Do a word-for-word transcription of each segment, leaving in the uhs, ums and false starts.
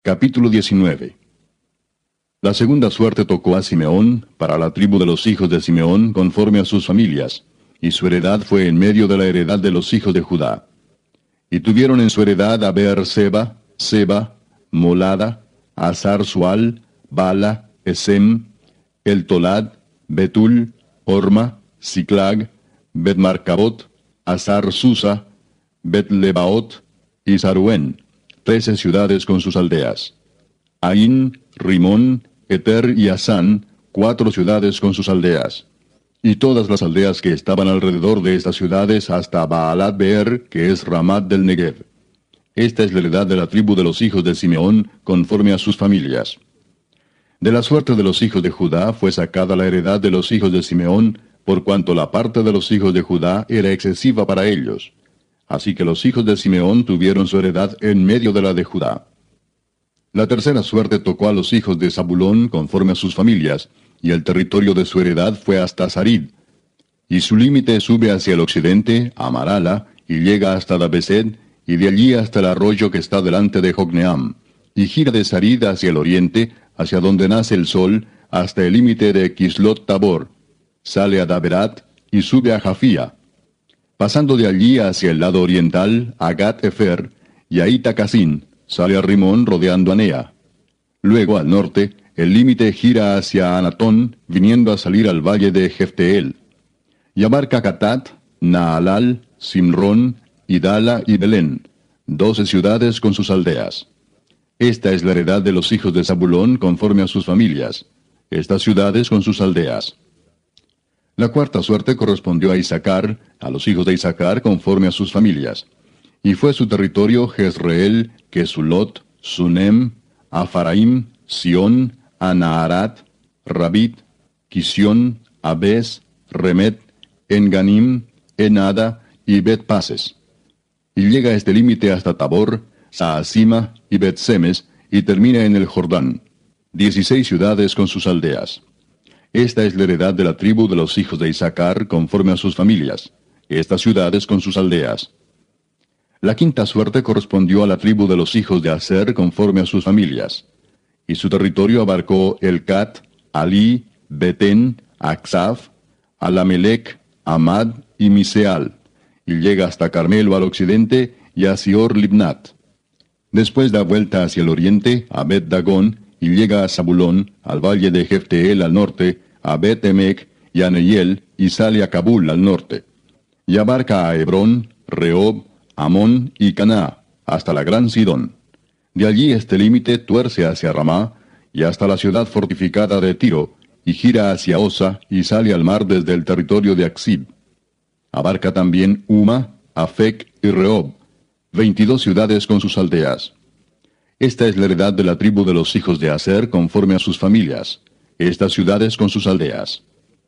Capítulo diecinueve. La segunda suerte tocó a Simeón, para la tribu de los hijos de Simeón, conforme a sus familias, y su heredad fue en medio de la heredad de los hijos de Judá. Y tuvieron en su heredad a Beer-seba, Seba, Molada, Hazar-Sual, Bala, Esem, El-Tolad, Betul, Horma, Siclag, Bet-Marcabot, Hazar-Susa, Bet-Lebaot y Saruén, trece ciudades con sus aldeas. Ain, Rimón, Eter y Asán, cuatro ciudades con sus aldeas. Y todas las aldeas que estaban alrededor de estas ciudades hasta Baalat Beer, que es Ramat del Negev. Esta es la heredad de la tribu de los hijos de Simeón, conforme a sus familias. De la suerte de los hijos de Judá fue sacada la heredad de los hijos de Simeón, por cuanto la parte de los hijos de Judá era excesiva para ellos. Así que los hijos de Simeón tuvieron su heredad en medio de la de Judá. La tercera suerte tocó a los hijos de Zabulón conforme a sus familias, y el territorio de su heredad fue hasta Sarid. Y su límite sube hacia el occidente, a Marala, y llega hasta Dabesed, y de allí hasta el arroyo que está delante de Jocneam, y gira de Sarid hacia el oriente, hacia donde nace el sol, hasta el límite de Kislot Tabor. Sale a Daberat, y sube a Jafía. Pasando de allí hacia el lado oriental, a Gat-Efer, y a Itacasín, sale a Rimón rodeando a Nea. Luego, al norte, el límite gira hacia Anatón, viniendo a salir al valle de Jefteel. Y abarca Catat, Naalal, Simrón, Idala y Belén, doce ciudades con sus aldeas. Esta es la heredad de los hijos de Zabulón conforme a sus familias, estas ciudades con sus aldeas. La cuarta suerte correspondió a Isaacar, a los hijos de Isaacar conforme a sus familias. Y fue su territorio Jezreel, Kesulot, Sunem, Afaraim, Sión, Anaharat, Rabit, Kisión, Abes, Remet, Enganim, Enada y Bet-Pases. Y llega a este límite hasta Tabor, Saasima y Bet-Semes, y termina en el Jordán. Dieciséis ciudades con sus aldeas. Esta es la heredad de la tribu de los hijos de Isaacar conforme a sus familias, estas ciudades con sus aldeas. La quinta suerte correspondió a la tribu de los hijos de Aser conforme a sus familias, y su territorio abarcó Elcat, Ali, Betén, Aksaf, Alamelec, Amad y Miseal, y llega hasta Carmelo al occidente y a Sior Libnat. Después da vuelta hacia el oriente a Bet-Dagón, y llega a Zabulón, al valle de Jefteel al norte, a Bet-Emec y a Neiel, y sale a Kabul al norte. Y abarca a Hebrón, Rehob, Amón y Caná, hasta la gran Sidón. De allí este límite tuerce hacia Ramá, y hasta la ciudad fortificada de Tiro, y gira hacia Osa, y sale al mar desde el territorio de Aksib. Abarca también Uma, Afec y Rehob, veintidós ciudades con sus aldeas. Esta es la heredad de la tribu de los hijos de Aser conforme a sus familias, estas ciudades con sus aldeas.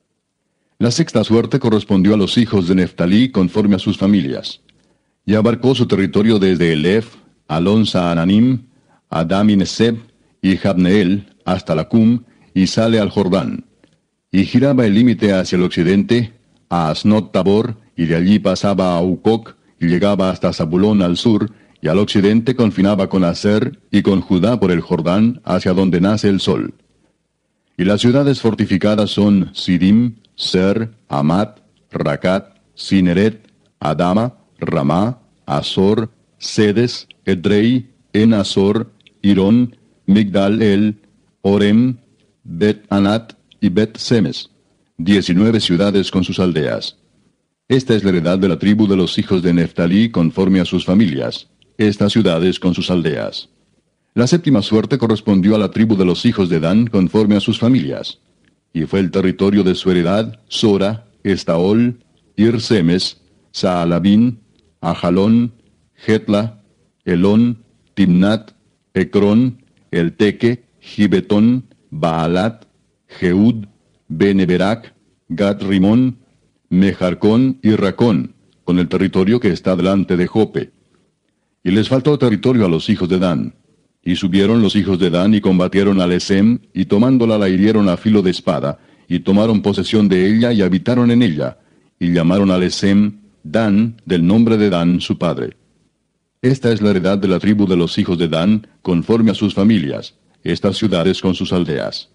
La sexta suerte correspondió a los hijos de Neftalí conforme a sus familias, y abarcó su territorio desde Elef, Alon-Saananim, Adam-Neseb y Jabneel hasta Lacum, y sale al Jordán. Y giraba el límite hacia el occidente, a Asnot Tabor, y de allí pasaba a Ucoc, y llegaba hasta Zabulón al sur, y al occidente confinaba con Aser y con Judá por el Jordán, hacia donde nace el sol. Y las ciudades fortificadas son Sidim, Ser, Amat, Racat, Sineret, Adama, Ramá, Azor, Sedes, Edrei, En-Azor, Irón, Migdal-El, Orem, Bet-Anat y Bet-Semes, diecinueve ciudades con sus aldeas. Esta es la heredad de la tribu de los hijos de Neftalí conforme a sus familias, estas ciudades con sus aldeas. La séptima suerte correspondió a la tribu de los hijos de Dan conforme a sus familias, y fue el territorio de su heredad Sora, Estaol, Ir-Semes, Saalabín, Ajalón, Jetla, Elón, Timnat, Ecrón, Elteque, Gibetón, Baalat, Jeud, Beneberac, Gat-Rimón, Mejarcón y Racón, con el territorio que está delante de Jope. Y les faltó territorio a los hijos de Dan. Y subieron los hijos de Dan y combatieron a Lesem, y tomándola la hirieron a filo de espada, y tomaron posesión de ella y habitaron en ella, y llamaron a Lesem Dan, del nombre de Dan su padre. Esta es la heredad de la tribu de los hijos de Dan, conforme a sus familias, estas ciudades con sus aldeas.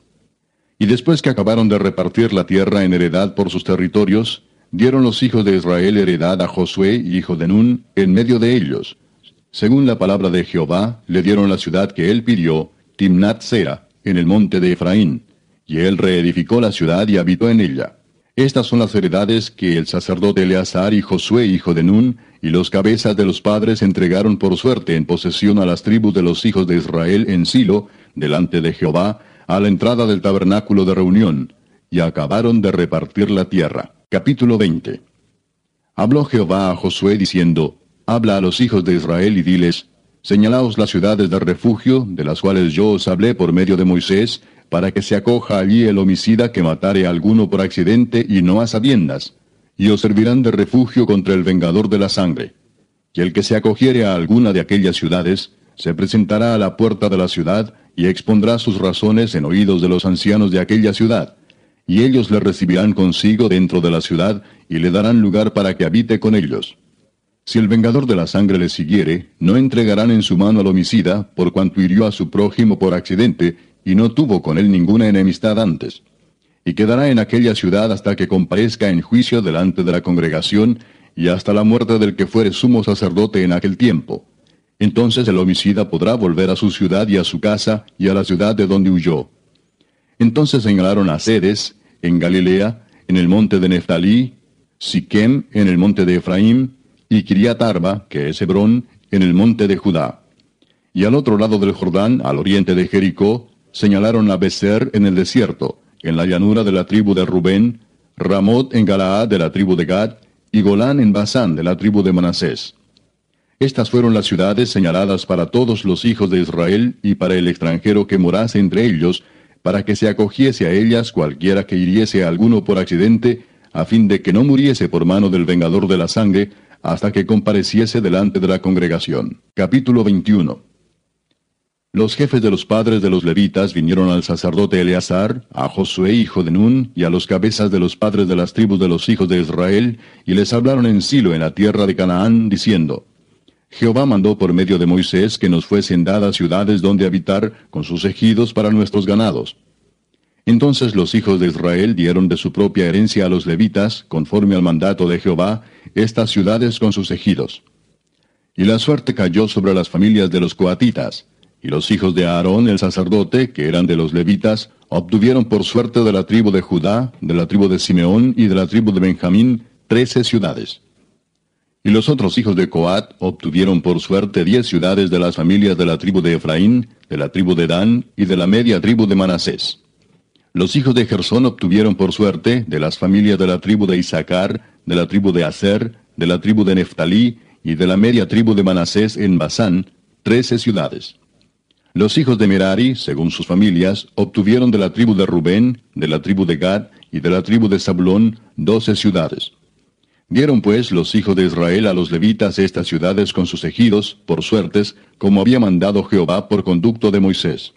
Y después que acabaron de repartir la tierra en heredad por sus territorios, dieron los hijos de Israel heredad a Josué, hijo de Nun, en medio de ellos. Según la palabra de Jehová, le dieron la ciudad que él pidió, Timnat Sera, en el monte de Efraín, y él reedificó la ciudad y habitó en ella. Estas son las heredades que el sacerdote Eleazar y Josué, hijo de Nun, y los cabezas de los padres entregaron por suerte en posesión a las tribus de los hijos de Israel en Silo, delante de Jehová, a la entrada del tabernáculo de reunión, y acabaron de repartir la tierra. Capítulo veinte. Habló Jehová a Josué diciendo, Habla a los hijos de Israel y diles, Señalaos las ciudades de refugio, de las cuales yo os hablé por medio de Moisés, para que se acoja allí el homicida que matare a alguno por accidente y no a sabiendas, y os servirán de refugio contra el vengador de la sangre. Y el que se acogiere a alguna de aquellas ciudades, se presentará a la puerta de la ciudad, y expondrá sus razones en oídos de los ancianos de aquella ciudad, y ellos le recibirán consigo dentro de la ciudad, y le darán lugar para que habite con ellos. Si el vengador de la sangre le siguiere, no entregarán en su mano al homicida, por cuanto hirió a su prójimo por accidente, y no tuvo con él ninguna enemistad antes. Y quedará en aquella ciudad hasta que comparezca en juicio delante de la congregación, y hasta la muerte del que fuere sumo sacerdote en aquel tiempo. Entonces el homicida podrá volver a su ciudad y a su casa, y a la ciudad de donde huyó. Entonces señalaron a Cedes, en Galilea, en el monte de Neftalí, Siquem, en el monte de Efraín, y Kiriat Arba, que es Hebrón, en el monte de Judá. Y al otro lado del Jordán, al oriente de Jericó, señalaron a Beser en el desierto, en la llanura de la tribu de Rubén, Ramot en Galaad de la tribu de Gad, y Golán en Basán de la tribu de Manasés. Estas fueron las ciudades señaladas para todos los hijos de Israel y para el extranjero que morase entre ellos, para que se acogiese a ellas cualquiera que hiriese a alguno por accidente, a fin de que no muriese por mano del vengador de la sangre, hasta que compareciese delante de la congregación. Capítulo veintiuno. Los jefes de los padres de los levitas vinieron al sacerdote Eleazar, a Josué hijo de Nun, y a los cabezas de los padres de las tribus de los hijos de Israel, y les hablaron en Silo en la tierra de Canaán, diciendo, Jehová mandó por medio de Moisés que nos fuesen dadas ciudades donde habitar, con sus ejidos para nuestros ganados. Entonces los hijos de Israel dieron de su propia herencia a los levitas, conforme al mandato de Jehová, estas ciudades con sus ejidos. Y la suerte cayó sobre las familias de los coatitas, y los hijos de Aarón el sacerdote, que eran de los levitas, obtuvieron por suerte de la tribu de Judá, de la tribu de Simeón y de la tribu de Benjamín, trece ciudades. Y los otros hijos de Coat obtuvieron por suerte diez ciudades de las familias de la tribu de Efraín, de la tribu de Dan y de la media tribu de Manasés. Los hijos de Gersón obtuvieron por suerte de las familias de la tribu de Isaacar, de la tribu de Aser, de la tribu de Neftalí y de la media tribu de Manasés en Basán, trece ciudades. Los hijos de Merari, según sus familias, obtuvieron de la tribu de Rubén, de la tribu de Gad y de la tribu de Zabulón, doce ciudades. Dieron pues los hijos de Israel a los levitas estas ciudades con sus ejidos, por suertes, como había mandado Jehová por conducto de Moisés.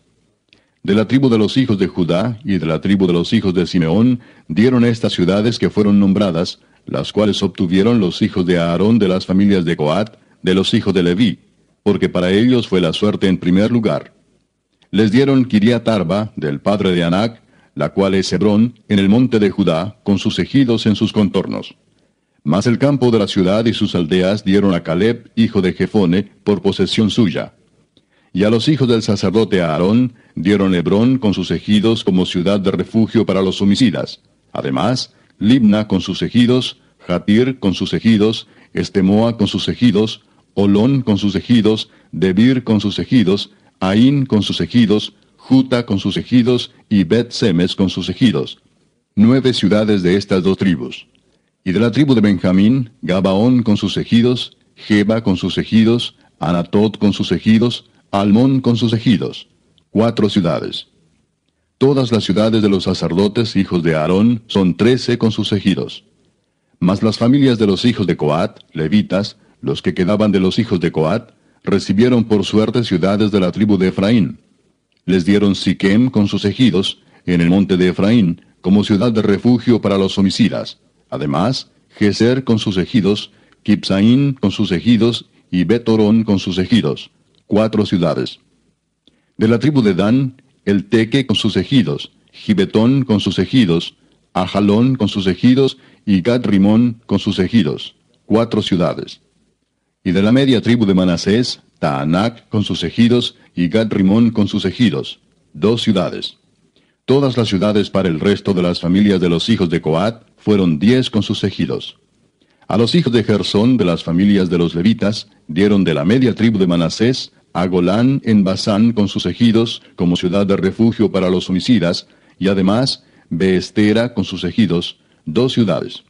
De la tribu de los hijos de Judá y de la tribu de los hijos de Simeón dieron estas ciudades que fueron nombradas, las cuales obtuvieron los hijos de Aarón de las familias de Coat, de los hijos de Leví, porque para ellos fue la suerte en primer lugar. Les dieron Kiriat Arba, del padre de Anac, la cual es Hebrón, en el monte de Judá, con sus ejidos en sus contornos. Mas el campo de la ciudad y sus aldeas dieron a Caleb, hijo de Jefone, por posesión suya. Y a los hijos del sacerdote Aarón dieron Hebrón con sus ejidos como ciudad de refugio para los homicidas. Además, Libna con sus ejidos, Jatir con sus ejidos, Estemoa con sus ejidos, Olón con sus ejidos, Debir con sus ejidos, Aín con sus ejidos, Juta con sus ejidos y Bet-Semes con sus ejidos. Nueve ciudades de estas dos tribus. Y de la tribu de Benjamín, Gabaón con sus ejidos, Geba con sus ejidos, Anatot con sus ejidos, Almón con sus ejidos. Cuatro ciudades. Todas las ciudades de los sacerdotes, hijos de Aarón, son trece con sus ejidos. Mas las familias de los hijos de Coat, levitas, los que quedaban de los hijos de Coat, recibieron por suerte ciudades de la tribu de Efraín. Les dieron Siquem con sus ejidos, en el monte de Efraín, como ciudad de refugio para los homicidas. Además, Geser con sus ejidos, Kipsaín con sus ejidos, y Betorón con sus ejidos, cuatro ciudades. De la tribu de Dan, el Teque con sus ejidos, Gibetón con sus ejidos, Ajalón con sus ejidos, y Gad-Rimón con sus ejidos, cuatro ciudades. Y de la media tribu de Manasés, Taanac con sus ejidos, y Gad-Rimón con sus ejidos, dos ciudades. Todas las ciudades para el resto de las familias de los hijos de Coat fueron diez con sus ejidos. A los hijos de Gersón de las familias de los levitas dieron de la media tribu de Manasés a Golán en Basán con sus ejidos como ciudad de refugio para los homicidas, y además Beestera con sus ejidos, dos ciudades.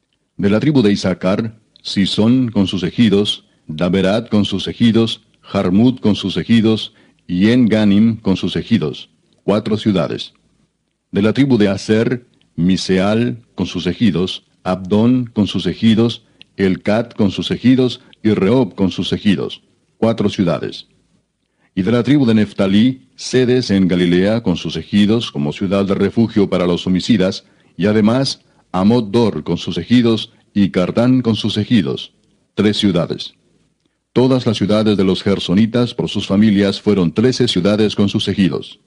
De la tribu de Isaacar, Sisón con sus ejidos, Daberat con sus ejidos, Jarmut con sus ejidos, y En-Ganim con sus ejidos, cuatro ciudades. De la tribu de Aser, Miseal con sus ejidos, Abdón con sus ejidos, Elcat con sus ejidos, y Rehob con sus ejidos, cuatro ciudades. Y de la tribu de Neftalí, Sedes en Galilea con sus ejidos como ciudad de refugio para los homicidas, y además Amot-Dor con sus ejidos, y Cartán con sus ejidos, tres ciudades. Todas las ciudades de los gersonitas por sus familias fueron trece ciudades con sus ejidos.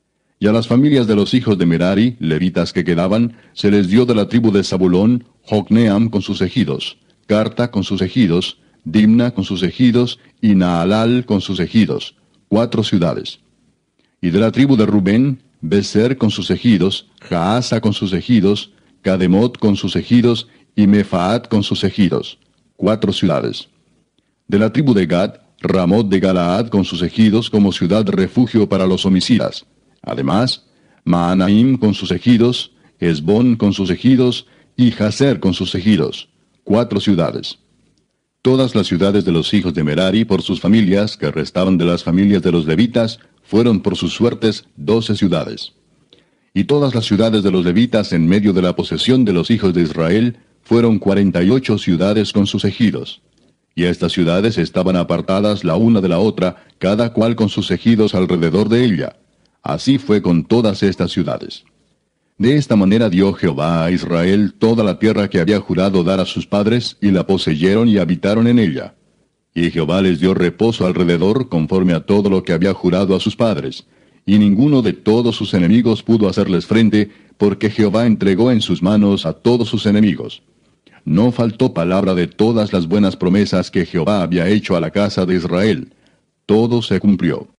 Y a las familias de los hijos de Merari, levitas que quedaban, se les dio de la tribu de Zabulón, Jocneam con sus ejidos, Carta con sus ejidos, Dimna con sus ejidos, y Naalal con sus ejidos, cuatro ciudades. Y de la tribu de Rubén, Beser con sus ejidos, Jaasa con sus ejidos, Cademot con sus ejidos, y Mefaat con sus ejidos, cuatro ciudades. De la tribu de Gad, Ramot de Galaad con sus ejidos como ciudad de refugio para los homicidas. Además, Maanaim con sus ejidos, Esbón con sus ejidos, y Jazer con sus ejidos, cuatro ciudades. Todas las ciudades de los hijos de Merari por sus familias, que restaban de las familias de los levitas, fueron por sus suertes doce ciudades. Y todas las ciudades de los levitas en medio de la posesión de los hijos de Israel fueron cuarenta y ocho ciudades con sus ejidos. Y estas ciudades estaban apartadas la una de la otra, cada cual con sus ejidos alrededor de ella. Así fue con todas estas ciudades. De esta manera dio Jehová a Israel toda la tierra que había jurado dar a sus padres, y la poseyeron y habitaron en ella. Y Jehová les dio reposo alrededor, conforme a todo lo que había jurado a sus padres. Y ninguno de todos sus enemigos pudo hacerles frente, porque Jehová entregó en sus manos a todos sus enemigos. No faltó palabra de todas las buenas promesas que Jehová había hecho a la casa de Israel. Todo se cumplió.